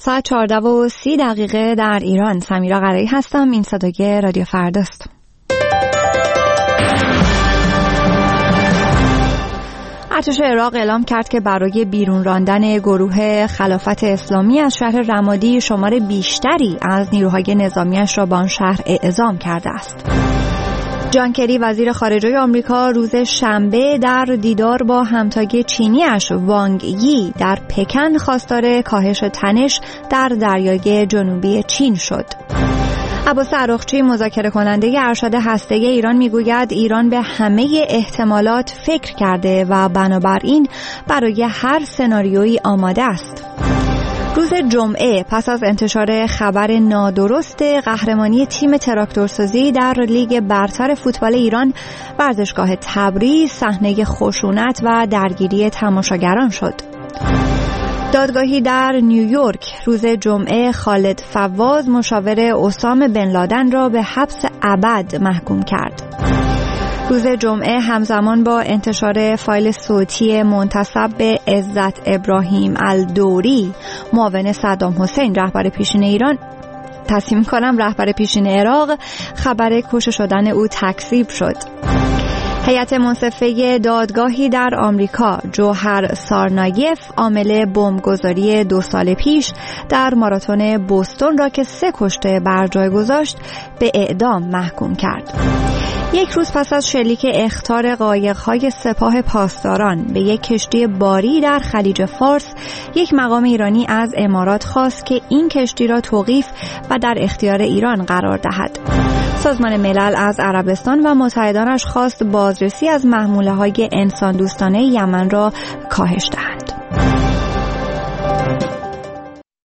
ساعت 14:30 در ایران. سمیرا قرایی هستم. این صدای رادیو فرداست. ارتش عراق اعلام کرد که برای بیرون راندن گروه خلافت اسلامی از شهر رمادی شمار بیشتری از نیروهای نظامیش را به آن شهر اعزام کرده است. جان کری وزیر خارجه آمریکا روز شنبه در دیدار با همتای چینیش وانگ یی در پکن خواستار کاهش تنش در دریای جنوبی چین شد. عباس عراقچی مذاکره کننده ارشد هسته‌ای ایران میگوید ایران به همه احتمالات فکر کرده و بنابراین برای هر سناریویی آماده است. روز جمعه پس از انتشار خبر نادرست قهرمانی تیم تراکتورسازی در لیگ برتر فوتبال ایران، ورزشگاه تبریز صحنه خشونت و درگیری تماشاگران شد. دادگاهی در نیویورک روز جمعه خالد فواز مشاور اسامه بن لادن را به حبس ابد محکوم کرد. روز جمعه همزمان با انتشار فایل صوتی منتسب به عزت ابراهیم الدوری معاون صدام حسین رهبر پیشین عراق، خبر کشته شدن او تکذیب شد. هیئت منصفه دادگاهی در آمریکا جوهر سارنایف عامل بمبگذاری 2 سال پیش در ماراتون بوستون را که 3 کشته بر جای گذاشت به اعدام محکوم کرد. یک روز پس از شلیک اخطار قایق‌های سپاه پاسداران به یک کشتی باری در خلیج فارس، یک مقام ایرانی از امارات خواست که این کشتی را توقیف و در اختیار ایران قرار دهد. سازمان ملل از عربستان و متحدانش خواست بازرسی از محموله‌های انسان دوستانه یمن را کاهش دهند.